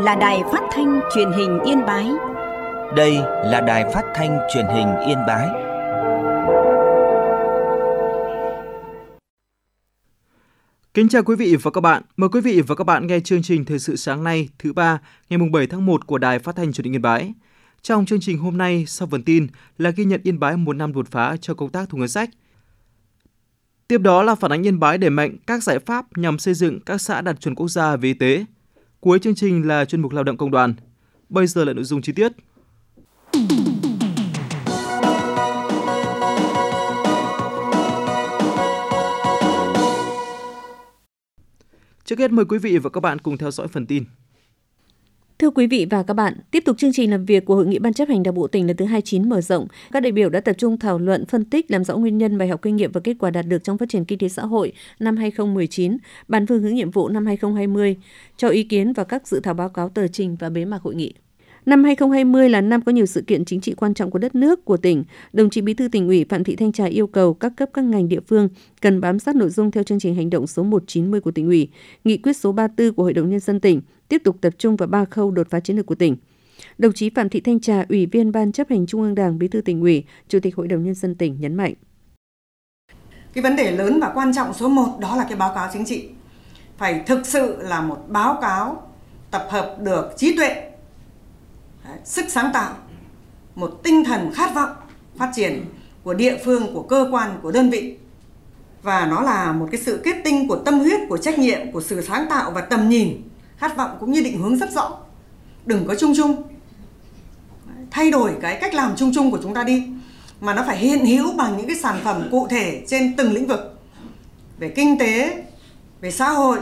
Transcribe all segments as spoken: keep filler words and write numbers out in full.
là đài phát thanh truyền hình Yên Bái. Đây là đài phát thanh truyền hình Yên Bái. Kính chào quý vị và các bạn. Mời quý vị và các bạn nghe chương trình Thời sự sáng nay, thứ ba, ngày bảy tháng một của Đài Phát thanh Truyền hình Yên Bái. Trong chương trình hôm nay, sau phần tin là ghi nhận Yên Bái một năm đột phá cho công tác thu ngân sách. Tiếp đó là phản ánh Yên Bái đẩy mạnh các giải pháp nhằm xây dựng các xã đạt chuẩn quốc gia về y tế. Cuối chương trình là chuyên mục lao động công đoàn. Bây giờ là nội dung chi tiết. Trước hết mời quý vị và các bạn cùng theo dõi phần tin. Thưa quý vị và các bạn, tiếp tục chương trình làm việc của Hội nghị Ban chấp hành Đảng bộ tỉnh lần thứ hai mươi chín mở rộng, các đại biểu đã tập trung thảo luận, phân tích, làm rõ nguyên nhân, bài học kinh nghiệm và kết quả đạt được trong phát triển kinh tế xã hội năm hai không một chín, bàn phương hướng nhiệm vụ năm hai không hai không, cho ý kiến vào các dự thảo báo cáo tờ trình và bế mạc hội nghị. Năm hai không hai không là năm có nhiều sự kiện chính trị quan trọng của đất nước, của tỉnh. Đồng chí Bí thư Tỉnh ủy Phạm Thị Thanh Trà yêu cầu các cấp các ngành địa phương cần bám sát nội dung theo chương trình hành động số một trăm chín mươi của Tỉnh ủy, nghị quyết số ba mươi tư của Hội đồng Nhân dân tỉnh, tiếp tục tập trung vào ba khâu đột phá chiến lược của tỉnh. Đồng chí Phạm Thị Thanh Trà, Ủy viên Ban chấp hành Trung ương Đảng, Bí thư Tỉnh ủy, Chủ tịch Hội đồng Nhân dân tỉnh nhấn mạnh. Cái vấn đề lớn và quan trọng số một đó là cái báo cáo chính trị. Phải thực sự là một báo cáo tập hợp được trí tuệ, sức sáng tạo, một tinh thần khát vọng phát triển của địa phương, của cơ quan, của đơn vị. Và nó là một cái sự kết tinh của tâm huyết, của trách nhiệm, của sự sáng tạo và tầm nhìn, khát vọng cũng như định hướng rất rõ. Đừng có chung chung. Thay đổi cái cách làm chung chung của chúng ta đi, mà nó phải hiện hữu bằng những cái sản phẩm cụ thể trên từng lĩnh vực. Về kinh tế, về xã hội,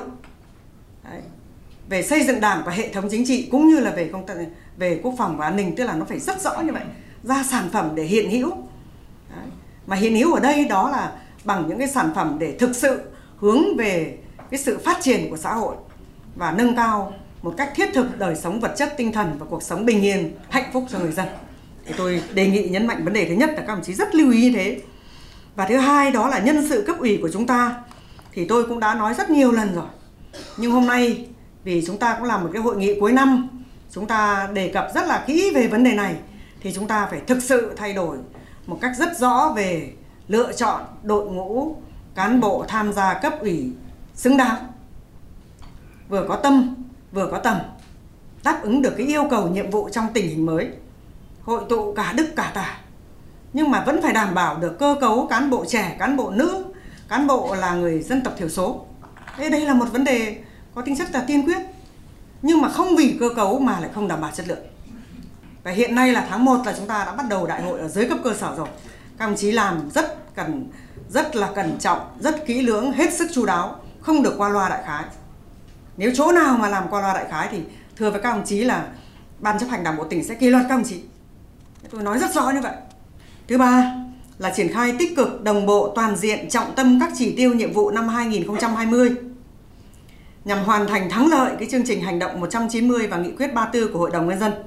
về xây dựng đảng và hệ thống chính trị, cũng như là về công tác về quốc phòng và an ninh, tức là nó phải rất rõ như vậy, ra sản phẩm để hiện hữu. Đấy. Mà hiện hữu ở đây đó là bằng những cái sản phẩm để thực sự hướng về cái sự phát triển của xã hội và nâng cao một cách thiết thực đời sống vật chất, tinh thần và cuộc sống bình yên, hạnh phúc cho người dân. Thì tôi đề nghị nhấn mạnh vấn đề thứ nhất là các đồng chí rất lưu ý như thế. Và thứ hai đó là nhân sự cấp ủy của chúng ta, thì tôi cũng đã nói rất nhiều lần rồi. Nhưng hôm nay vì chúng ta cũng là một cái hội nghị cuối năm, chúng ta đề cập rất là kỹ về vấn đề này, thì chúng ta phải thực sự thay đổi một cách rất rõ về lựa chọn đội ngũ cán bộ tham gia cấp ủy xứng đáng, vừa có tâm, vừa có tầm, đáp ứng được cái yêu cầu nhiệm vụ trong tình hình mới, hội tụ cả đức cả tả, nhưng mà vẫn phải đảm bảo được cơ cấu cán bộ trẻ, cán bộ nữ, cán bộ là người dân tộc thiểu số. Đây, đây là một vấn đề có tính chất là tiên quyết, nhưng mà không vì cơ cấu mà lại không đảm bảo chất lượng. Và hiện nay là tháng một là chúng ta đã bắt đầu đại hội ở dưới cấp cơ sở rồi. Các đồng chí làm rất cần, rất là cẩn trọng, rất kỹ lưỡng, hết sức chu đáo, không được qua loa đại khái. Nếu chỗ nào mà làm qua loa đại khái thì thưa với các đồng chí là Ban chấp hành Đảng bộ tỉnh sẽ kỷ luật các đồng chí. Tôi nói rất rõ như vậy. Thứ ba là triển khai tích cực, đồng bộ, toàn diện, trọng tâm các chỉ tiêu nhiệm vụ năm hai không hai không nhằm hoàn thành thắng lợi cái chương trình hành động một trăm chín mươi và nghị quyết ba mươi tư của Hội đồng Nhân dân.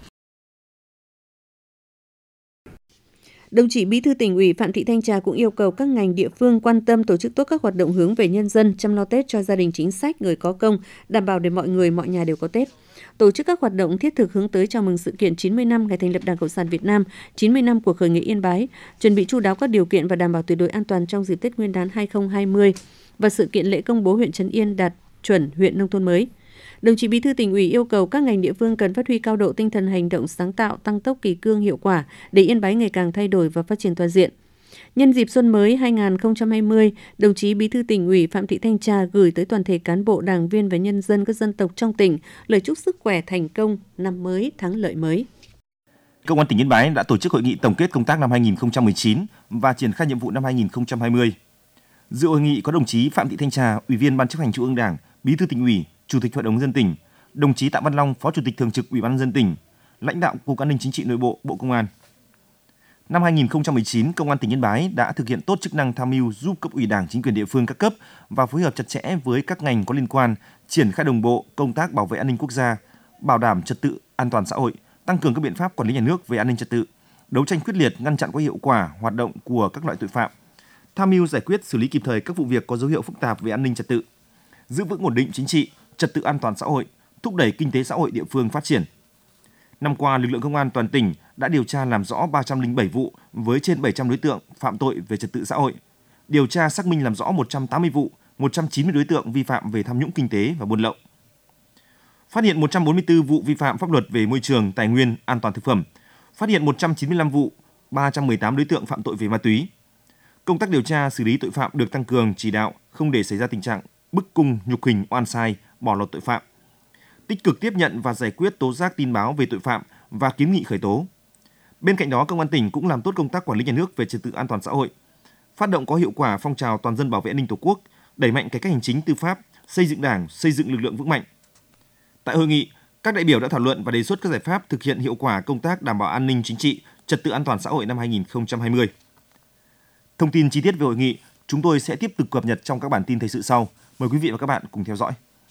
Đồng chí Bí thư Tỉnh ủy Phạm Thị Thanh Trà cũng yêu cầu các ngành địa phương quan tâm tổ chức tốt các hoạt động hướng về nhân dân, chăm lo Tết cho gia đình chính sách, người có công, đảm bảo để mọi người, mọi nhà đều có Tết. Tổ chức các hoạt động thiết thực hướng tới chào mừng sự kiện chín mươi năm ngày thành lập Đảng Cộng sản Việt Nam, chín mươi năm của khởi nghĩa Yên Bái, chuẩn bị chu đáo các điều kiện và đảm bảo tuyệt đối an toàn trong dịp Tết Nguyên đán hai không hai không và sự kiện lễ công bố huyện Trấn Yên đạt chuẩn huyện nông thôn mới. Đồng chí Bí thư Tỉnh ủy yêu cầu các ngành địa phương cần phát huy cao độ tinh thần hành động sáng tạo, tăng tốc kỳ cương hiệu quả để Yên Bái ngày càng thay đổi và phát triển toàn diện. Nhân dịp xuân mới hai không hai không, đồng chí Bí thư Tỉnh ủy Phạm Thị Thanh Trà gửi tới toàn thể cán bộ, đảng viên và nhân dân các dân tộc trong tỉnh lời chúc sức khỏe, thành công, năm mới, thắng lợi mới. Công an tỉnh Yên Bái đã tổ chức hội nghị tổng kết công tác năm hai không một chín và triển khai nhiệm vụ năm hai không hai không. Dự hội nghị có đồng chí Phạm Thị Thanh Trà, Ủy viên Ban chấp hành Trung ương Đảng, Bí thư Tỉnh ủy, Chủ tịch Hội đồng Nhân dân tỉnh, đồng chí Tạ Văn Long, Phó Chủ tịch Thường trực Ủy ban Nhân dân tỉnh, lãnh đạo Cục An ninh Chính trị Nội bộ, Bộ Công an. Năm hai không một chín, Công an tỉnh Yên Bái đã thực hiện tốt chức năng tham mưu giúp cấp ủy Đảng, chính quyền địa phương các cấp và phối hợp chặt chẽ với các ngành có liên quan, triển khai đồng bộ công tác bảo vệ an ninh quốc gia, bảo đảm trật tự an toàn xã hội, tăng cường các biện pháp quản lý nhà nước về an ninh trật tự, đấu tranh quyết liệt, ngăn chặn có hiệu quả hoạt động của các loại tội phạm, tham mưu giải quyết xử lý kịp thời các vụ việc có dấu hiệu phức tạp về an ninh trật tự, giữ vững ổn định chính trị, trật tự an toàn xã hội, thúc đẩy kinh tế xã hội địa phương phát triển. Năm qua, lực lượng công an toàn tỉnh đã điều tra làm rõ ba trăm lẻ bảy vụ với trên bảy trăm đối tượng phạm tội về trật tự xã hội, điều tra xác minh làm rõ một trăm tám mươi vụ, một trăm chín mươi đối tượng vi phạm về tham nhũng kinh tế và buôn lậu. Phát hiện một trăm bốn mươi tư vụ vi phạm pháp luật về môi trường, tài nguyên, an toàn thực phẩm, phát hiện một trăm chín mươi lăm vụ, ba trăm mười tám đối tượng phạm tội về ma túy. Công tác điều tra xử lý tội phạm được tăng cường, chỉ đạo không để xảy ra tình trạng bức cung, nhục hình, oan sai, bỏ lọt tội phạm. Tích cực tiếp nhận và giải quyết tố giác tin báo về tội phạm và kiến nghị khởi tố. Bên cạnh đó, Công an tỉnh cũng làm tốt công tác quản lý nhà nước về trật tự an toàn xã hội, phát động có hiệu quả phong trào toàn dân bảo vệ an ninh Tổ quốc, đẩy mạnh cải cách hành chính tư pháp, xây dựng Đảng, xây dựng lực lượng vững mạnh. Tại hội nghị, các đại biểu đã thảo luận và đề xuất các giải pháp thực hiện hiệu quả công tác đảm bảo an ninh chính trị, trật tự an toàn xã hội năm hai nghìn không trăm hai mươi. Thông tin chi tiết về hội nghị, chúng tôi sẽ tiếp tục cập nhật trong các bản tin thời sự sau. Mời quý vị và các bạn cùng theo dõi.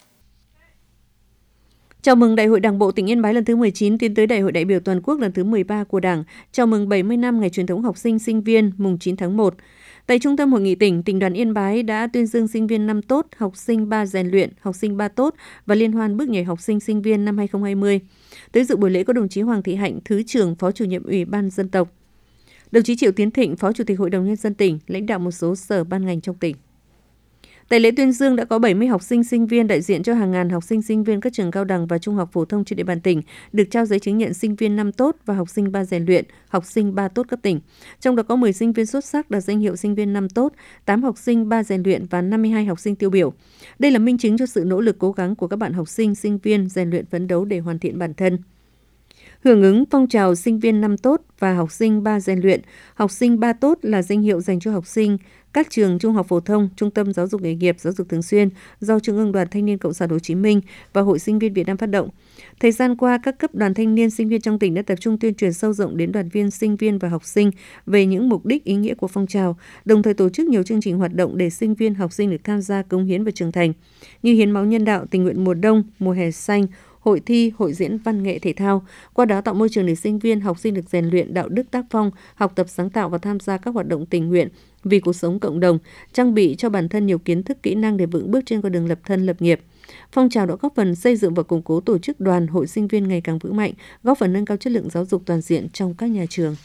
Chào mừng Đại hội Đảng bộ tỉnh Yên Bái lần thứ mười chín tiến tới Đại hội đại biểu toàn quốc lần thứ mười ba của Đảng. Chào mừng bảy mươi năm ngày truyền thống học sinh sinh viên mùng chín tháng một. Tại Trung tâm Hội nghị tỉnh, Tỉnh đoàn Yên Bái đã tuyên dương sinh viên năm tốt, học sinh ba rèn luyện, học sinh ba tốt và liên hoan bước nhảy học sinh sinh viên năm hai không hai không. Tới dự buổi lễ có đồng chí Hoàng Thị Hạnh, Thứ trưởng, Phó Chủ nhiệm Ủy ban Dân tộc. Đồng chí Triệu Tiến Thịnh, Phó Chủ tịch Hội đồng Nhân dân tỉnh, lãnh đạo một số sở ban ngành trong tỉnh. Tại lễ tuyên dương đã có bảy mươi học sinh sinh viên đại diện cho hàng ngàn học sinh sinh viên các trường cao đẳng và trung học phổ thông trên địa bàn tỉnh được trao giấy chứng nhận sinh viên năm tốt và học sinh ba rèn luyện, học sinh ba tốt cấp tỉnh. Trong đó có mười sinh viên xuất sắc đạt danh hiệu sinh viên năm tốt, tám học sinh ba rèn luyện và năm mươi hai học sinh tiêu biểu. Đây là minh chứng cho sự nỗ lực cố gắng của các bạn học sinh sinh viên rèn luyện phấn đấu để hoàn thiện bản thân. Hưởng ứng phong trào sinh viên năm tốt và học sinh ba rèn luyện, học sinh ba tốt là danh hiệu dành cho học sinh các trường trung học phổ thông, trung tâm giáo dục nghề nghiệp, giáo dục thường xuyên do Trung ương Đoàn Thanh niên Cộng sản Hồ Chí Minh và Hội Sinh viên Việt Nam phát động. Thời gian qua, các cấp đoàn thanh niên sinh viên trong tỉnh đã tập trung tuyên truyền sâu rộng đến đoàn viên, sinh viên và học sinh về những mục đích ý nghĩa của phong trào, đồng thời tổ chức nhiều chương trình hoạt động để sinh viên, học sinh được tham gia cống hiến và trưởng thành, như hiến máu nhân đạo, tình nguyện mùa đông, mùa hè xanh, hội thi, hội diễn văn nghệ thể thao, qua đó tạo môi trường để sinh viên, học sinh được rèn luyện đạo đức tác phong, học tập sáng tạo và tham gia các hoạt động tình nguyện vì cuộc sống cộng đồng, trang bị cho bản thân nhiều kiến thức, kỹ năng để vững bước trên con đường lập thân lập nghiệp. Phong trào đã góp phần xây dựng và củng cố tổ chức đoàn hội sinh viên ngày càng vững mạnh, góp phần nâng cao chất lượng giáo dục toàn diện trong các nhà trường.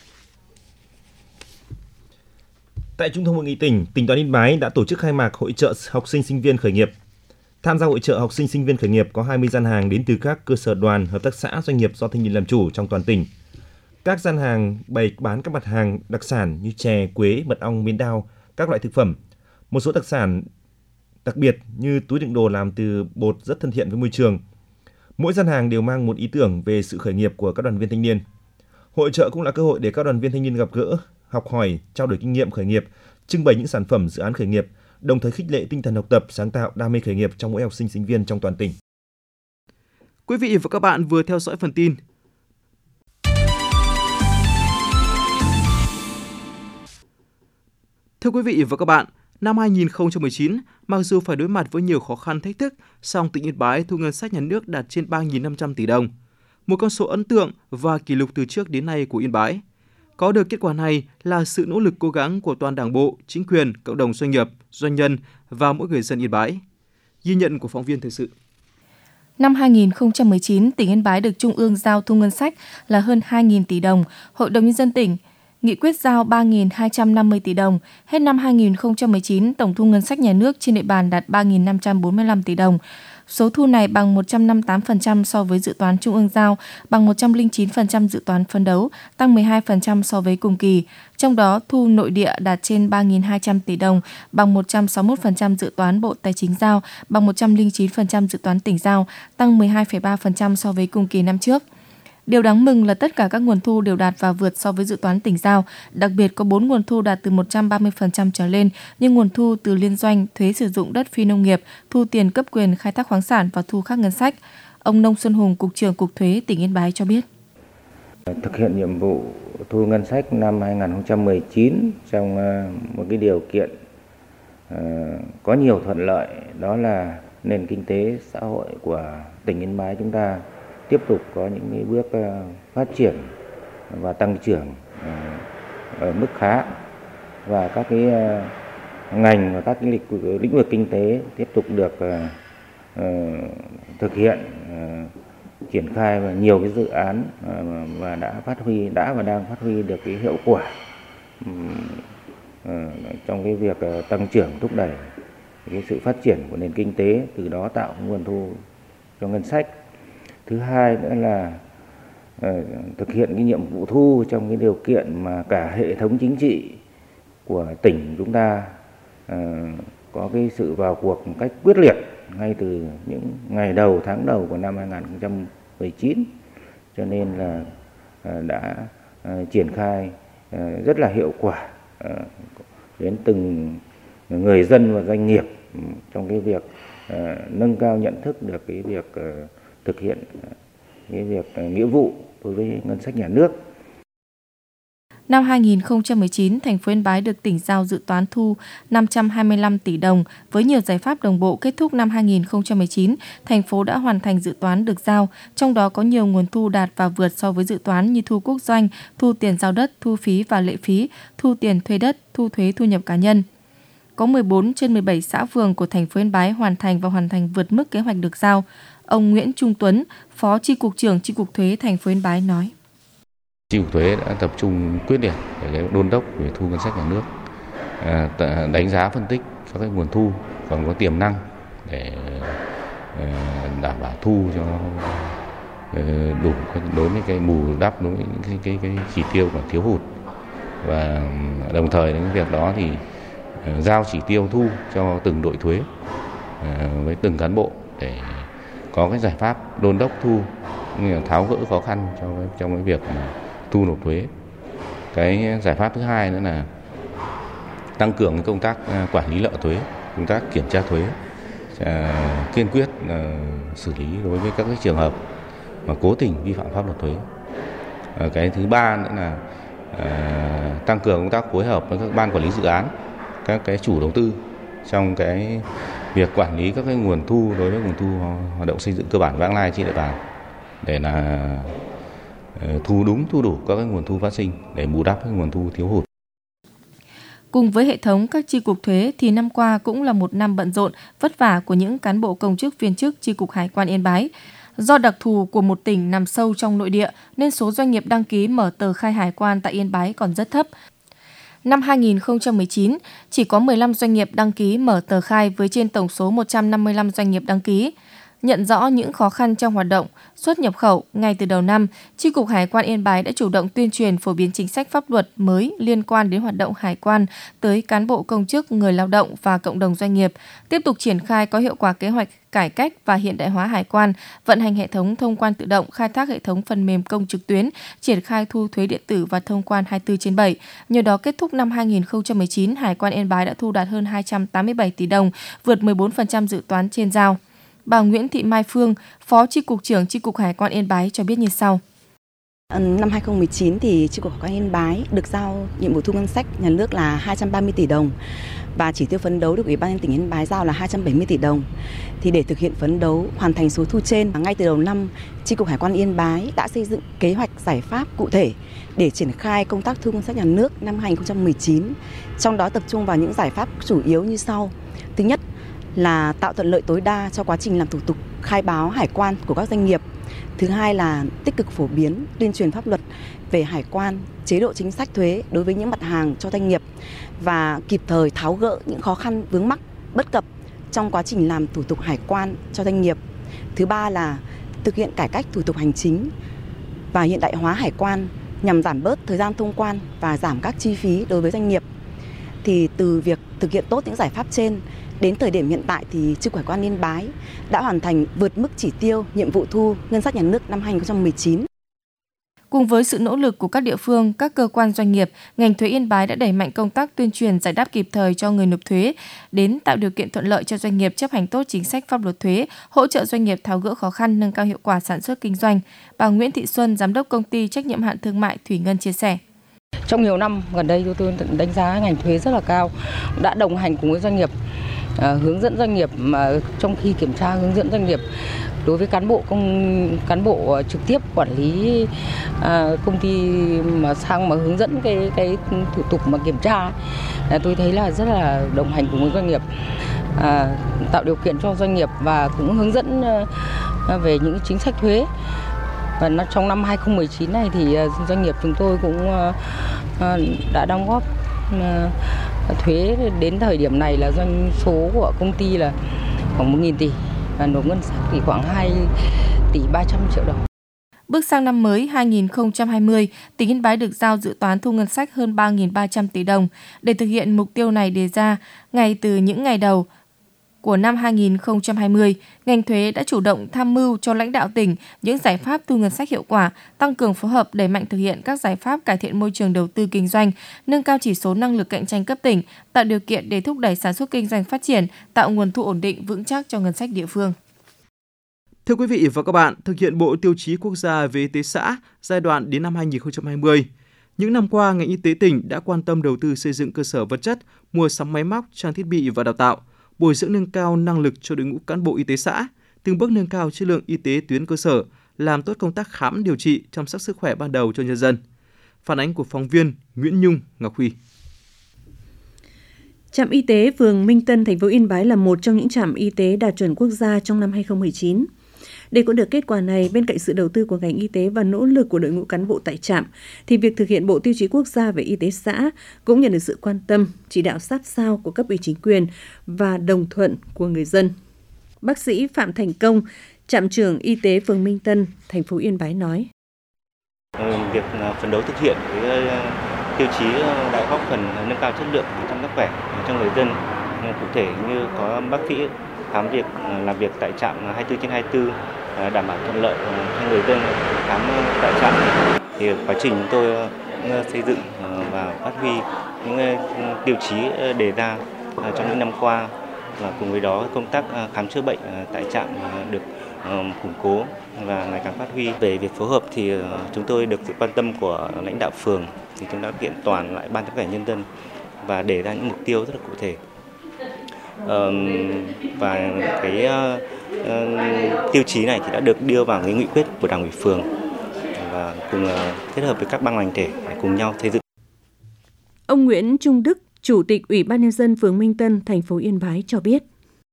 Tại Trung tâm Hội nghị tỉnh, Tỉnh đoàn Yên Bái đã tổ chức khai mạc hội chợ học sinh sinh viên khởi nghiệp. Tham gia hội chợ học sinh sinh viên khởi nghiệp có hai mươi gian hàng đến từ các cơ sở đoàn, hợp tác xã, doanh nghiệp do thanh niên làm chủ trong toàn tỉnh. Các gian hàng bày bán các mặt hàng đặc sản như chè, quế, mật ong, miến đao, các loại thực phẩm. Một số đặc sản đặc biệt như túi đựng đồ làm từ bột rất thân thiện với môi trường. Mỗi gian hàng đều mang một ý tưởng về sự khởi nghiệp của các đoàn viên thanh niên. Hội chợ cũng là cơ hội để các đoàn viên thanh niên gặp gỡ, học hỏi, trao đổi kinh nghiệm khởi nghiệp, trưng bày những sản phẩm dự án khởi nghiệp, đồng thời khích lệ tinh thần học tập, sáng tạo, đam mê khởi nghiệp trong mỗi học sinh sinh viên trong toàn tỉnh. Quý vị và các bạn vừa theo dõi phần tin. Thưa quý vị và các bạn, năm hai nghìn không trăm mười chín, mặc dù phải đối mặt với nhiều khó khăn thách thức, song tỉnh Yên Bái thu ngân sách nhà nước đạt trên ba nghìn năm trăm tỷ đồng, một con số ấn tượng và kỷ lục từ trước đến nay của Yên Bái. Có được kết quả này là sự nỗ lực cố gắng của toàn Đảng bộ, chính quyền, cộng đồng doanh nghiệp, doanh nhân và mỗi người dân Yên Bái. Ghi nhận của phóng viên thời sự. Năm hai nghìn không trăm mười chín, tỉnh Yên Bái được Trung ương giao thu ngân sách là hơn hai nghìn tỷ đồng, Hội đồng Nhân dân tỉnh nghị quyết giao ba nghìn hai trăm năm mươi tỷ đồng. Hết năm hai nghìn không trăm mười chín, tổng thu ngân sách nhà nước trên địa bàn đạt ba nghìn năm trăm bốn mươi lăm tỷ đồng. Số thu này bằng một trăm năm mươi tám phần trăm so với dự toán Trung ương giao, bằng một trăm lẻ chín phần trăm dự toán phấn đấu, tăng mười hai phần trăm so với cùng kỳ. Trong đó, thu nội địa đạt trên ba nghìn hai trăm tỷ đồng, bằng một trăm sáu mươi mốt phần trăm dự toán Bộ Tài chính giao, bằng một trăm lẻ chín phần trăm dự toán tỉnh giao, tăng mười hai phẩy ba phần trăm so với cùng kỳ năm trước. Điều đáng mừng là tất cả các nguồn thu đều đạt và vượt so với dự toán tỉnh giao, đặc biệt có bốn nguồn thu đạt từ một trăm ba mươi phần trăm trở lên như nguồn thu từ liên doanh, thuế sử dụng đất phi nông nghiệp, thu tiền cấp quyền khai thác khoáng sản và thu khác ngân sách. Ông Nông Xuân Hùng, Cục trưởng Cục Thuế tỉnh Yên Bái cho biết. Thực hiện nhiệm vụ thu ngân sách năm hai nghìn không trăm mười chín trong một cái điều kiện có nhiều thuận lợi, đó là nền kinh tế xã hội của tỉnh Yên Bái chúng ta tiếp tục có những cái bước phát triển và tăng trưởng ở mức khá, và các cái ngành và các cái lĩnh vực kinh tế tiếp tục được uh, thực hiện uh, triển khai và nhiều cái dự án uh, và đã phát huy đã và đang phát huy được cái hiệu quả um, uh, trong cái việc uh, tăng trưởng, thúc đẩy cái sự phát triển của nền kinh tế, từ đó tạo nguồn thu cho ngân sách. Thứ hai nữa là uh, thực hiện cái nhiệm vụ thu trong cái điều kiện mà cả hệ thống chính trị của tỉnh chúng ta uh, có cái sự vào cuộc một cách quyết liệt ngay từ những ngày đầu, tháng đầu của năm hai nghìn không trăm mười chín, cho nên là uh, đã uh, triển khai uh, rất là hiệu quả uh, đến từng người dân và doanh nghiệp um, trong cái việc uh, nâng cao nhận thức được cái việc uh, thực hiện uh, cái việc uh, nghĩa vụ đối với ngân sách nhà nước. Năm hai nghìn không trăm mười chín, thành phố Yên Bái được tỉnh giao dự toán thu năm trăm hai mươi lăm tỷ đồng. Với nhiều giải pháp đồng bộ, kết thúc năm hai nghìn không trăm mười chín, thành phố đã hoàn thành dự toán được giao, trong đó có nhiều nguồn thu đạt và vượt so với dự toán như thu quốc doanh, thu tiền giao đất, thu phí và lệ phí, thu tiền thuê đất, thu thuế thu nhập cá nhân. Có mười bốn trên mười bảy xã phường của thành phố Yên Bái hoàn thành và hoàn thành vượt mức kế hoạch được giao. Ông Nguyễn Trung Tuấn, Phó Chi cục trưởng Chi cục Thuế thành phố Yên Bái nói: Chi cục Thuế đã tập trung quyết liệt để đôn đốc về thu ngân sách nhà nước, đánh giá phân tích các cái nguồn thu còn có tiềm năng để đảm bảo thu cho đủ đối với cái bù đắp đối với những cái cái cái chỉ tiêu còn thiếu hụt, và đồng thời đến việc đó thì giao chỉ tiêu thu cho từng đội thuế với từng cán bộ để có cái giải pháp đôn đốc thu, như là tháo gỡ khó khăn trong cái, trong cái việc mà thu nộp thuế. Cái giải pháp thứ hai nữa là tăng cường cái công tác quản lý nợ thuế, công tác kiểm tra thuế, kiên quyết xử lý đối với các cái trường hợp mà cố tình vi phạm pháp luật thuế. Cái thứ ba nữa là tăng cường công tác phối hợp với các ban quản lý dự án, các cái chủ đầu tư trong cái việc quản lý các cái nguồn thu đối với nguồn thu hoạt động xây dựng cơ bản vãng lai trên địa bàn, để là thu đúng, thu đủ các cái nguồn thu phát sinh để bù đắp cái nguồn thu thiếu hụt. Cùng với hệ thống các chi cục thuế thì năm qua cũng là một năm bận rộn, vất vả của những cán bộ công chức viên chức chi cục Hải quan Yên Bái. Do đặc thù của một tỉnh nằm sâu trong nội địa nên số doanh nghiệp đăng ký mở tờ khai hải quan tại Yên Bái còn rất thấp. Năm hai nghìn không trăm mười chín, chỉ có mười lăm doanh nghiệp đăng ký mở tờ khai với trên tổng số một trăm năm mươi lăm doanh nghiệp đăng ký. Nhận rõ những khó khăn trong hoạt động xuất nhập khẩu, ngay từ đầu năm, Chi cục Hải quan Yên Bái đã chủ động tuyên truyền phổ biến chính sách pháp luật mới liên quan đến hoạt động hải quan tới cán bộ công chức, người lao động và cộng đồng doanh nghiệp, tiếp tục triển khai có hiệu quả kế hoạch cải cách và hiện đại hóa hải quan, vận hành hệ thống thông quan tự động, khai thác hệ thống phần mềm công trực tuyến, triển khai thu thuế điện tử và thông quan hai mươi tư trên bảy. Nhờ đó, kết thúc năm hai nghìn không trăm mười chín, Hải quan Yên Bái đã thu đạt hơn hai trăm tám mươi bảy tỷ đồng, vượt mười bốn phần trăm dự toán trên giao. Bà Nguyễn Thị Mai Phương, Phó Chi cục trưởng Chi cục Hải quan Yên Bái cho biết như sau. Năm hai nghìn không trăm mười chín thì Chi cục Hải quan Yên Bái được giao nhiệm vụ thu ngân sách nhà nước là hai trăm ba mươi tỷ đồng và chỉ tiêu phấn đấu được Ủy ban nhân dân tỉnh Yên Bái giao là hai trăm bảy mươi tỷ đồng. Thì để thực hiện phấn đấu hoàn thành số thu trên, ngay từ đầu năm, Chi cục Hải quan Yên Bái đã xây dựng kế hoạch giải pháp cụ thể để triển khai công tác thu ngân sách nhà nước năm hai nghìn không trăm mười chín. Trong đó tập trung vào những giải pháp chủ yếu như sau. Thứ nhất là tạo thuận lợi tối đa cho quá trình làm thủ tục khai báo hải quan của các doanh nghiệp. Thứ hai là tích cực phổ biến, tuyên truyền pháp luật về hải quan, chế độ chính sách thuế đối với những mặt hàng cho doanh nghiệp và kịp thời tháo gỡ những khó khăn vướng mắc, bất cập trong quá trình làm thủ tục hải quan cho doanh nghiệp. Thứ ba là thực hiện cải cách thủ tục hành chính và hiện đại hóa hải quan nhằm giảm bớt thời gian thông quan và giảm các chi phí đối với doanh nghiệp. Thì từ việc thực hiện tốt những giải pháp trên, đến thời điểm hiện tại thì Chi cục Hải quan Yên Bái đã hoàn thành vượt mức chỉ tiêu nhiệm vụ thu ngân sách nhà nước năm hai nghìn không trăm mười chín. Cùng với sự nỗ lực của các địa phương, các cơ quan doanh nghiệp, ngành thuế Yên Bái đã đẩy mạnh công tác tuyên truyền giải đáp kịp thời cho người nộp thuế, đến tạo điều kiện thuận lợi cho doanh nghiệp chấp hành tốt chính sách pháp luật thuế, hỗ trợ doanh nghiệp tháo gỡ khó khăn, nâng cao hiệu quả sản xuất kinh doanh. Bà Nguyễn Thị Xuân, Giám đốc Công ty Trách nhiệm hạn thương mại Thủy Ngân chia sẻ. Trong nhiều năm gần đây, tôi đánh giá ngành thuế rất là cao, đã đồng hành cùng với doanh nghiệp, à, hướng dẫn doanh nghiệp, mà trong khi kiểm tra hướng dẫn doanh nghiệp đối với cán bộ công cán bộ trực tiếp quản lý à, công ty mà sang mà hướng dẫn cái cái thủ tục mà kiểm tra, à, tôi thấy là rất là đồng hành cùng với doanh nghiệp. à, tạo điều kiện cho doanh nghiệp và cũng hướng dẫn à, về những chính sách thuế. Và nó, trong năm hai không một chín này thì doanh nghiệp chúng tôi cũng à, à, đã đóng góp à, thuế đến thời điểm này là doanh số của công ty là khoảng một nghìn tỷ và nộp ngân sách thì khoảng hai tỷ ba trăm triệu đồng. Bước sang năm mới hai không hai không, tỉnh Yên Bái được giao dự toán thu ngân sách hơn ba nghìn ba trăm tỷ đồng. Để thực hiện mục tiêu này đề ra, ngay từ những ngày đầu của năm hai không hai không, ngành thuế đã chủ động tham mưu cho lãnh đạo tỉnh những giải pháp thu ngân sách hiệu quả, tăng cường phối hợp đẩy mạnh thực hiện các giải pháp cải thiện môi trường đầu tư kinh doanh, nâng cao chỉ số năng lực cạnh tranh cấp tỉnh, tạo điều kiện để thúc đẩy sản xuất kinh doanh phát triển, tạo nguồn thu ổn định vững chắc cho ngân sách địa phương. Thưa quý vị và các bạn, thực hiện Bộ Tiêu chí Quốc gia về y tế xã giai đoạn đến năm hai không hai không, những năm qua, ngành y tế tỉnh đã quan tâm đầu tư xây dựng cơ sở vật chất, mua sắm máy móc, trang thiết bị và đào tạo, bồi dưỡng nâng cao năng lực cho đội ngũ cán bộ y tế xã, từng bước nâng cao chất lượng y tế tuyến cơ sở, làm tốt công tác khám điều trị, chăm sóc sức khỏe ban đầu cho nhân dân. Phản ánh của phóng viên Nguyễn Nhung, Ngọc Huy. Trạm y tế phường Minh Tân, thành phố Yên Bái là một trong những trạm y tế đạt chuẩn quốc gia trong năm hai không một chín. Để có được kết quả này, bên cạnh sự đầu tư của ngành y tế và nỗ lực của đội ngũ cán bộ tại trạm, thì việc thực hiện Bộ Tiêu chí Quốc gia về y tế xã cũng nhận được sự quan tâm, chỉ đạo sát sao của cấp ủy chính quyền và đồng thuận của người dân. Bác sĩ Phạm Thành Công, trạm trưởng y tế phường Minh Tân, thành phố Yên Bái nói: Việc phấn đấu thực hiện cái tiêu chí đã góp phần nâng cao chất lượng chăm sóc sức khỏe cho người dân. Cụ thể như có bác sĩ khám việc làm việc tại trạm hai mươi tư trên hai mươi tư, đảm bảo thuận lợi cho người dân khám tại trạm. Thì quá trình chúng tôi xây dựng và phát huy những tiêu chí đề ra trong những năm qua, và cùng với đó công tác khám chữa bệnh tại trạm được củng cố và ngày càng phát huy. Về việc phối hợp thì chúng tôi được sự quan tâm của lãnh đạo phường, thì chúng đã kiện toàn lại ban chấp hành nhân dân và đề ra những mục tiêu rất là cụ thể. Uh, và cái uh, uh, tiêu chí này thì đã được đưa vào cái nghị quyết của Đảng ủy phường và cùng uh, kết hợp với các ban ngành thể để cùng nhau xây dựng. Ông Nguyễn Trung Đức, Chủ tịch Ủy ban Nhân dân phường Minh Tân, thành phố Yên Bái cho biết: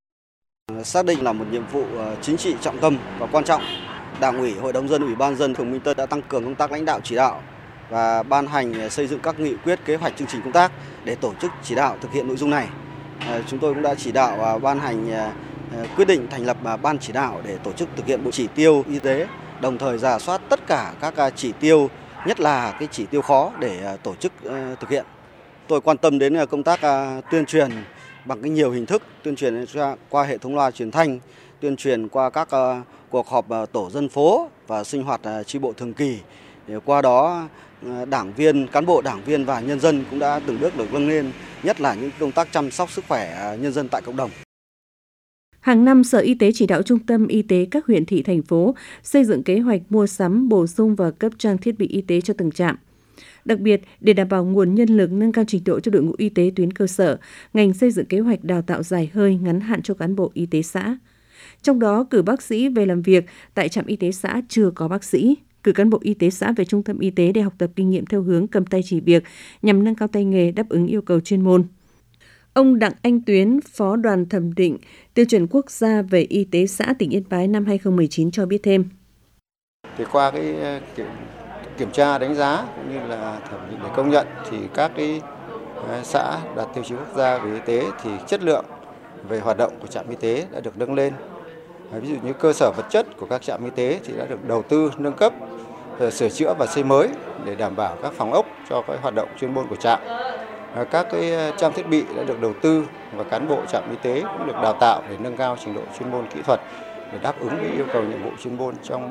Xác định là một nhiệm vụ chính trị trọng tâm và quan trọng, Đảng ủy, Hội đồng dân, Ủy ban dân phường Minh Tân đã tăng cường công tác lãnh đạo chỉ đạo và ban hành xây dựng các nghị quyết, kế hoạch, chương trình công tác để tổ chức chỉ đạo thực hiện nội dung này. Chúng tôi cũng đã chỉ đạo ban hành quyết định thành lập ban chỉ đạo để tổ chức thực hiện bộ chỉ tiêu y tế, đồng thời rà soát tất cả các chỉ tiêu, nhất là cái chỉ tiêu khó để tổ chức thực hiện. Tôi quan tâm đến công tác tuyên truyền bằng cái nhiều hình thức, tuyên truyền qua hệ thống loa truyền thanh, tuyên truyền qua các cuộc họp tổ dân phố và sinh hoạt chi bộ thường kỳ. Để qua đó đảng viên, cán bộ đảng viên và nhân dân cũng đã từng bước được nâng lên, nhất là những công tác chăm sóc sức khỏe nhân dân tại cộng đồng. Hàng năm, Sở Y tế chỉ đạo Trung tâm Y tế các huyện, thị, thành phố xây dựng kế hoạch mua sắm, bổ sung và cấp trang thiết bị y tế cho từng trạm. Đặc biệt, để đảm bảo nguồn nhân lực, nâng cao trình độ cho đội ngũ y tế tuyến cơ sở, ngành xây dựng kế hoạch đào tạo dài hơi, ngắn hạn cho cán bộ y tế xã. Trong đó, cử bác sĩ về làm việc tại trạm y tế xã chưa có bác sĩ, cử cán bộ y tế xã về trung tâm y tế để học tập kinh nghiệm theo hướng cầm tay chỉ việc nhằm nâng cao tay nghề, đáp ứng yêu cầu chuyên môn. Ông Đặng Anh Tuyến, Phó đoàn thẩm định tiêu chuẩn quốc gia về y tế xã tỉnh Yên Bái năm hai không một chín cho biết thêm. Thì qua cái kiểm tra đánh giá cũng như là thẩm định để công nhận thì các cái xã đạt tiêu chí quốc gia về y tế thì chất lượng về hoạt động của trạm y tế đã được nâng lên. Ví dụ như cơ sở vật chất của các trạm y tế thì đã được đầu tư nâng cấp, sửa chữa và xây mới để đảm bảo các phòng ốc cho cái hoạt động chuyên môn của trạm. Các cái trang thiết bị đã được đầu tư và cán bộ trạm y tế cũng được đào tạo để nâng cao trình độ chuyên môn kỹ thuật để đáp ứng với yêu cầu nhiệm vụ chuyên môn trong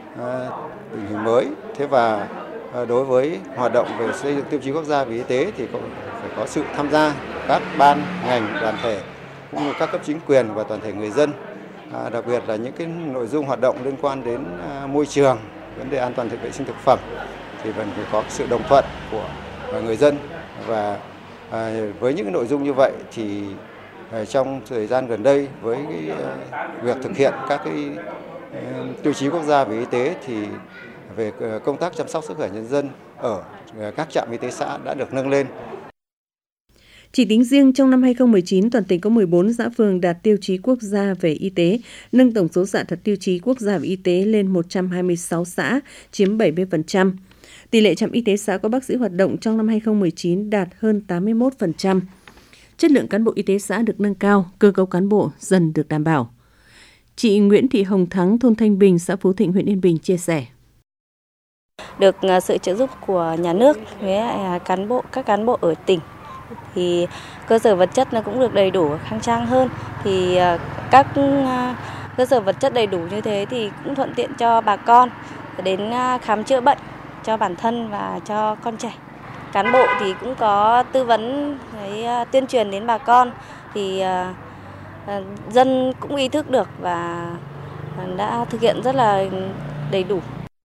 tình hình mới. Thế và đối với hoạt động về xây dựng tiêu chí quốc gia về y tế thì cũng phải có sự tham gia của các ban, ngành, đoàn thể cũng như các cấp chính quyền và toàn thể người dân. À, đặc biệt là những cái nội dung hoạt động liên quan đến à, môi trường, vấn đề an toàn thực vệ sinh thực phẩm thì vẫn phải có sự đồng thuận của người dân. Và à, với những cái nội dung như vậy thì à, trong thời gian gần đây với cái, à, việc thực hiện các cái à, tiêu chí quốc gia về y tế thì về à, công tác chăm sóc sức khỏe nhân dân ở à, các trạm y tế xã đã được nâng lên. Chỉ tính riêng trong năm hai không một chín, toàn tỉnh có mười bốn xã phường đạt tiêu chí quốc gia về y tế, nâng tổng số xã đạt tiêu chí quốc gia về y tế lên một trăm hai mươi sáu xã, chiếm bảy mươi phần trăm. Tỷ lệ trạm y tế xã có bác sĩ hoạt động trong năm hai không một chín đạt hơn tám mươi mốt phần trăm. Chất lượng cán bộ y tế xã được nâng cao, cơ cấu cán bộ dần được đảm bảo. Chị Nguyễn Thị Hồng Thắng, thôn Thanh Bình, xã Phú Thịnh, huyện Yên Bình chia sẻ. Được sự trợ giúp của nhà nước với cán bộ, các cán bộ ở tỉnh thì cơ sở vật chất nó cũng được đầy đủ, khang trang hơn. Thì các cơ sở vật chất đầy đủ như thế thì cũng thuận tiện cho bà con đến khám chữa bệnh cho bản thân và cho con trẻ. Cán bộ thì cũng có tư vấn, với tuyên truyền đến bà con thì dân cũng ý thức được và đã thực hiện rất là đầy đủ.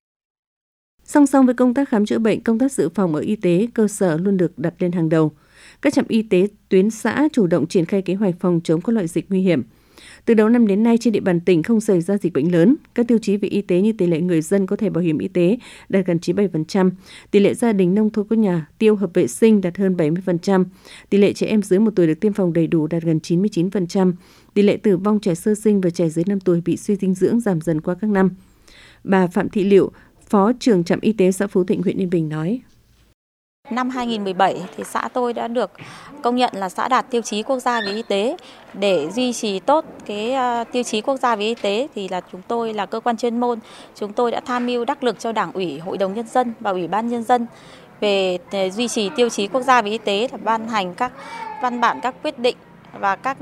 Song song với công tác khám chữa bệnh, công tác dự phòng ở y tế cơ sở luôn được đặt lên hàng đầu. Các trạm y tế tuyến xã chủ động triển khai kế hoạch phòng chống các loại dịch nguy hiểm. Từ đầu năm đến nay, trên địa bàn tỉnh không xảy ra dịch bệnh lớn. Các tiêu chí về y tế như tỷ lệ người dân có thẻ bảo hiểm y tế đạt gần chín mươi bảy phần trăm, tỷ lệ gia đình nông thôn có nhà tiêu hợp vệ sinh đạt hơn bảy mươi phần trăm, tỷ lệ trẻ em dưới một tuổi được tiêm phòng đầy đủ đạt gần chín mươi chín phần trăm, tỷ lệ tử vong trẻ sơ sinh và trẻ dưới năm tuổi bị suy dinh dưỡng giảm dần qua các năm. Bà Phạm Thị Liệu, Phó trưởng trạm y tế xã Phú Thịnh, huyện Yên Bình nói. Năm hai không một bảy thì xã tôi đã được công nhận là xã đạt tiêu chí quốc gia về y tế. Để duy trì tốt cái tiêu chí quốc gia về y tế thì là chúng tôi là cơ quan chuyên môn, chúng tôi đã tham mưu đắc lực cho Đảng ủy, Hội đồng Nhân dân và Ủy ban Nhân dân về duy trì tiêu chí quốc gia về y tế, là ban hành các văn bản, các quyết định và các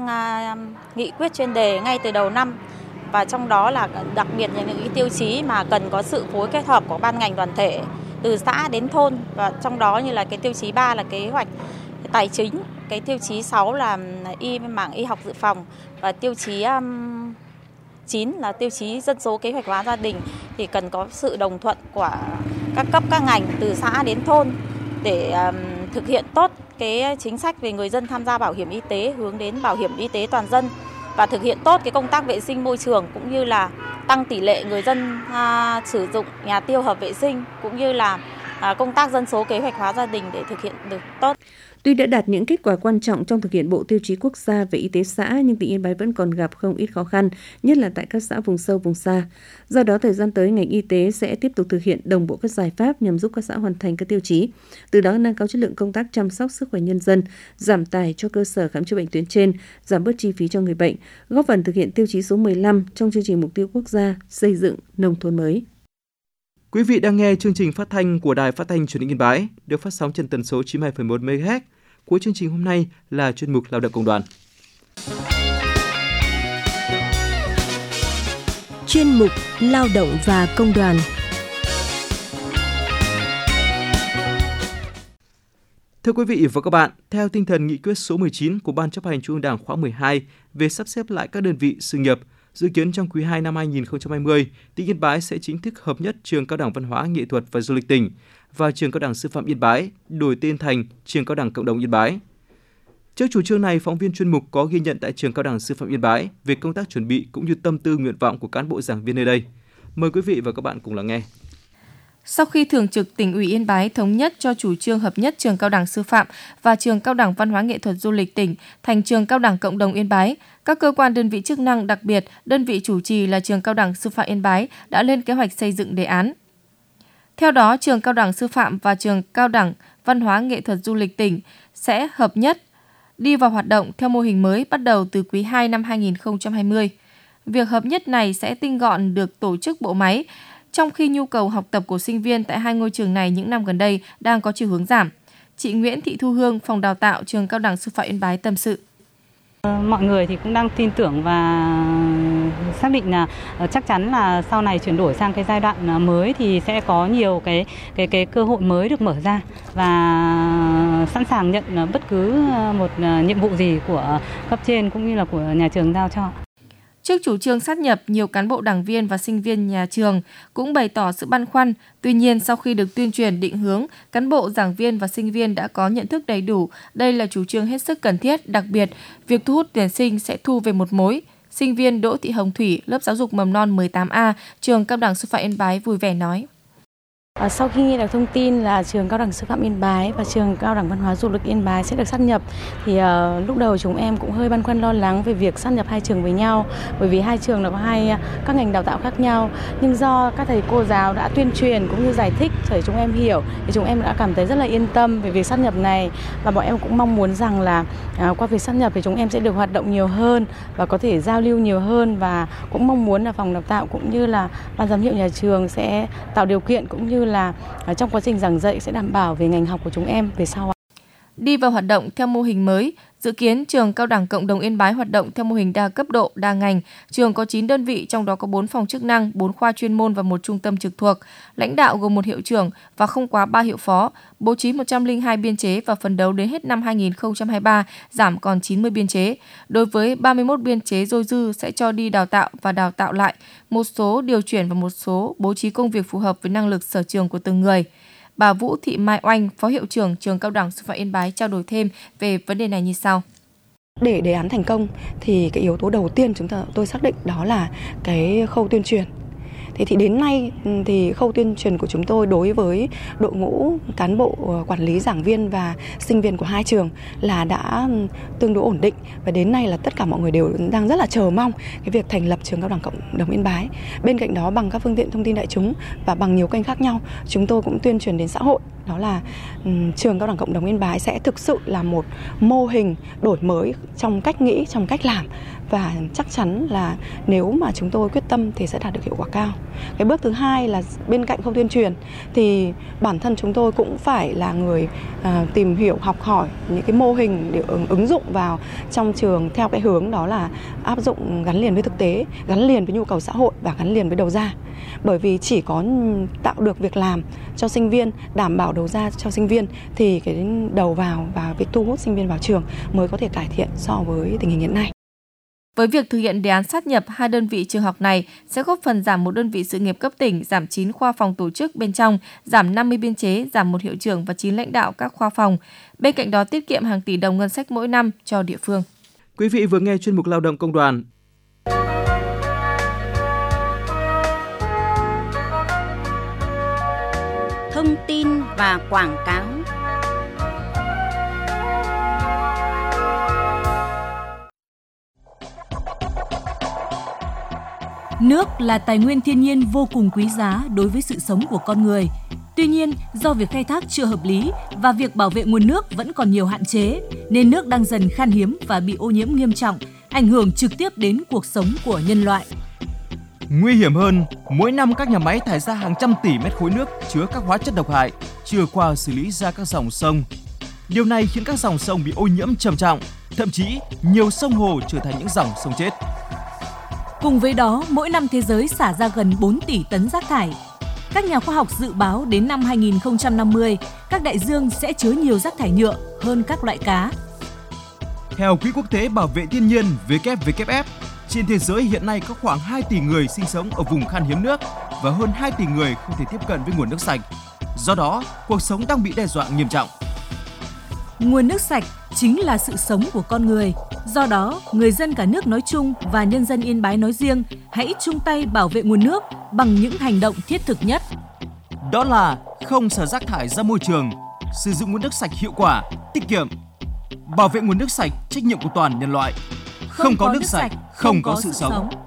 nghị quyết chuyên đề ngay từ đầu năm. Và trong đó là đặc biệt là những cái tiêu chí mà cần có sự phối kết hợp của ban ngành đoàn thể từ xã đến thôn, và trong đó như là cái tiêu chí ba là kế hoạch tài chính, cái tiêu chí sáu là y mảng y học dự phòng và tiêu chí um, chín là tiêu chí dân số kế hoạch hóa gia đình, thì cần có sự đồng thuận của các cấp các ngành từ xã đến thôn để um, thực hiện tốt cái chính sách về người dân tham gia bảo hiểm y tế, hướng đến bảo hiểm y tế toàn dân và thực hiện tốt cái công tác vệ sinh môi trường, cũng như là tăng tỷ lệ người dân à, sử dụng nhà tiêu hợp vệ sinh, cũng như là à, công tác dân số kế hoạch hóa gia đình để thực hiện được tốt. Tuy đã đạt những kết quả quan trọng trong thực hiện bộ tiêu chí quốc gia về y tế xã, nhưng tỉnh Yên Bái vẫn còn gặp không ít khó khăn, nhất là tại các xã vùng sâu, vùng xa. Do đó, thời gian tới, ngành y tế sẽ tiếp tục thực hiện đồng bộ các giải pháp nhằm giúp các xã hoàn thành các tiêu chí, từ đó nâng cao chất lượng công tác chăm sóc sức khỏe nhân dân, giảm tải cho cơ sở khám chữa bệnh tuyến trên, giảm bớt chi phí cho người bệnh, góp phần thực hiện tiêu chí số mười lăm trong chương trình mục tiêu quốc gia xây dựng nông thôn mới. Quý vị đang nghe chương trình phát thanh của Đài Phát thanh Truyền hình Yên Bái, được phát sóng trên tần số chín mươi hai phẩy một mê ga héc. Cuối chương trình hôm nay là chuyên mục Lao động Công đoàn. Chuyên mục Lao động và Công đoàn. Thưa quý vị và các bạn, theo tinh thần nghị quyết số mười chín của Ban chấp hành Trung ương Đảng khóa mười hai về sắp xếp lại các đơn vị sự nghiệp, dự kiến trong quý hai năm hai nghìn không trăm hai mươi, tỉnh Yên Bái sẽ chính thức hợp nhất Trường Cao đẳng Văn hóa Nghệ thuật và Du lịch tỉnh và Trường Cao đẳng Sư phạm Yên Bái, đổi tên thành Trường Cao đẳng Cộng đồng Yên Bái. Trước chủ trương này, phóng viên chuyên mục có ghi nhận tại Trường Cao đẳng Sư phạm Yên Bái về công tác chuẩn bị cũng như tâm tư nguyện vọng của cán bộ giảng viên nơi đây. Mời quý vị và các bạn cùng lắng nghe. Sau khi Thường trực Tỉnh ủy Yên Bái thống nhất cho chủ trương hợp nhất Trường Cao đẳng Sư phạm và Trường Cao đẳng Văn hóa Nghệ thuật Du lịch tỉnh thành Trường Cao đẳng Cộng đồng Yên Bái, các cơ quan đơn vị chức năng, đặc biệt đơn vị chủ trì là Trường Cao đẳng Sư phạm Yên Bái đã lên kế hoạch xây dựng đề án. Theo đó, Trường Cao đẳng Sư phạm và Trường Cao đẳng Văn hóa Nghệ thuật Du lịch tỉnh sẽ hợp nhất, đi vào hoạt động theo mô hình mới bắt đầu từ quý hai năm hai nghìn không trăm hai mươi. Việc hợp nhất này sẽ tinh gọn được tổ chức bộ máy, trong khi nhu cầu học tập của sinh viên tại hai ngôi trường này những năm gần đây đang có chiều hướng giảm. Chị Nguyễn Thị Thu Hương, Phòng Đào tạo Trường Cao đẳng Sư phạm Yên Bái tâm sự. Mọi người thì cũng đang tin tưởng và xác định là chắc chắn là sau này chuyển đổi sang cái giai đoạn mới thì sẽ có nhiều cái cái cái cơ hội mới được mở ra và sẵn sàng nhận bất cứ một nhiệm vụ gì của cấp trên cũng như là của nhà trường giao cho. Trước chủ trương sát nhập, nhiều cán bộ đảng viên và sinh viên nhà trường cũng bày tỏ sự băn khoăn. Tuy nhiên, sau khi được tuyên truyền định hướng, cán bộ, giảng viên và sinh viên đã có nhận thức đầy đủ. Đây là chủ trương hết sức cần thiết, đặc biệt, việc thu hút tuyển sinh sẽ thu về một mối. Sinh viên Đỗ Thị Hồng Thủy, lớp giáo dục mầm non mười tám A, Trường Cao đẳng Sư phạm Yên Bái vui vẻ nói. À, sau khi nghe được thông tin là trường Cao đẳng Sư phạm Yên Bái và trường Cao đẳng Văn hóa Du lịch Yên Bái sẽ được sát nhập thì uh, lúc đầu chúng em cũng hơi băn khoăn lo lắng về việc sát nhập hai trường với nhau, bởi vì hai trường là có hai các ngành đào tạo khác nhau. Nhưng do các thầy cô giáo đã tuyên truyền cũng như giải thích để chúng em hiểu thì chúng em đã cảm thấy rất là yên tâm về việc sát nhập này, và bọn em cũng mong muốn rằng là uh, qua việc sát nhập thì chúng em sẽ được hoạt động nhiều hơn và có thể giao lưu nhiều hơn, và cũng mong muốn là phòng đào tạo cũng như là ban giám hiệu nhà trường sẽ tạo điều kiện cũng như là trong quá trình giảng dạy sẽ đảm bảo về ngành học của chúng em về sau. Đi vào hoạt động theo mô hình mới, dự kiến trường Cao đẳng Cộng đồng Yên Bái hoạt động theo mô hình đa cấp độ, đa ngành. Trường có chín đơn vị, trong đó có bốn phòng chức năng, bốn khoa chuyên môn và một trung tâm trực thuộc. Lãnh đạo gồm một hiệu trưởng và không quá ba hiệu phó, bố trí một trăm lẻ hai biên chế và phấn đấu đến hết năm hai nghìn không trăm hai mươi ba giảm còn chín mươi biên chế. Đối với ba mươi mốt biên chế dôi dư sẽ cho đi đào tạo và đào tạo lại, một số điều chuyển và một số bố trí công việc phù hợp với năng lực sở trường của từng người. Bà Vũ Thị Mai Oanh, Phó Hiệu trưởng Trường Cao đẳng Sư phạm Yên Bái trao đổi thêm về vấn đề này như sau. Để đề án thành công thì cái yếu tố đầu tiên chúng ta tôi xác định đó là cái khâu tuyên truyền. Thế thì đến nay thì khâu tuyên truyền của chúng tôi đối với đội ngũ cán bộ quản lý, giảng viên và sinh viên của hai trường là đã tương đối ổn định, và đến nay là tất cả mọi người đều đang rất là chờ mong cái việc thành lập trường Cao đẳng Cộng đồng Yên Bái. Bên cạnh đó, bằng các phương tiện thông tin đại chúng và bằng nhiều kênh khác nhau, chúng tôi cũng tuyên truyền đến xã hội đó là um, trường Cao đẳng Cộng đồng Yên Bái sẽ thực sự là một mô hình đổi mới trong cách nghĩ, trong cách làm, và chắc chắn là nếu mà chúng tôi quyết tâm thì sẽ đạt được hiệu quả cao. Cái bước thứ hai là bên cạnh khâu tuyên truyền thì bản thân chúng tôi cũng phải là người uh, tìm hiểu, học hỏi những cái mô hình để ứng, ứng dụng vào trong trường theo cái hướng đó là áp dụng gắn liền với thực tế, gắn liền với nhu cầu xã hội và gắn liền với đầu ra. Bởi vì chỉ có tạo được việc làm cho sinh viên, đảm bảo đầu ra cho sinh viên thì cái đầu vào và việc thu hút sinh viên vào trường mới có thể cải thiện so với tình hình hiện nay. Với việc thực hiện đề án sát nhập hai đơn vị trường học này sẽ góp phần giảm một đơn vị sự nghiệp cấp tỉnh, giảm chín khoa phòng tổ chức bên trong, giảm năm mươi biên chế, giảm một hiệu trưởng và chín lãnh đạo các khoa phòng. Bên cạnh đó tiết kiệm hàng tỷ đồng ngân sách mỗi năm cho địa phương. Quý vị vừa nghe chuyên mục Lao động Công đoàn. Thông tin và quảng cáo. Nước là tài nguyên thiên nhiên vô cùng quý giá đối với sự sống của con người. Tuy nhiên, do việc khai thác chưa hợp lý và việc bảo vệ nguồn nước vẫn còn nhiều hạn chế, nên nước đang dần khan hiếm và bị ô nhiễm nghiêm trọng, ảnh hưởng trực tiếp đến cuộc sống của nhân loại. Nguy hiểm hơn, mỗi năm các nhà máy thải ra hàng trăm tỷ mét khối nước chứa các hóa chất độc hại, chưa qua xử lý ra các dòng sông. Điều này khiến các dòng sông bị ô nhiễm trầm trọng, thậm chí nhiều sông hồ trở thành những dòng sông chết. Cùng với đó, mỗi năm thế giới xả ra gần bốn tỷ tấn rác thải. Các nhà khoa học dự báo đến năm hai nghìn không trăm năm mươi, các đại dương sẽ chứa nhiều rác thải nhựa hơn các loại cá. Theo Quỹ Quốc tế Bảo vệ Thiên nhiên W W F, trên thế giới hiện nay có khoảng hai tỷ người sinh sống ở vùng khan hiếm nước và hơn hai tỷ người không thể tiếp cận với nguồn nước sạch. Do đó, cuộc sống đang bị đe dọa nghiêm trọng. Nguồn nước sạch chính là sự sống của con người. Do đó, người dân cả nước nói chung và nhân dân Yên Bái nói riêng hãy chung tay bảo vệ nguồn nước bằng những hành động thiết thực nhất. Đó là không xả rác thải ra môi trường, sử dụng nguồn nước sạch hiệu quả, tiết kiệm. Bảo vệ nguồn nước sạch, trách nhiệm của toàn nhân loại. Không, không có, có nước sạch, không, không có, có sự sống. sống.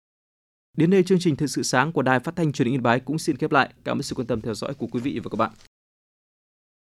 Đến đây chương trình Thời sự sáng của Đài Phát thanh Truyền hình Yên Bái cũng xin khép lại. Cảm ơn sự quan tâm theo dõi của quý vị và các bạn.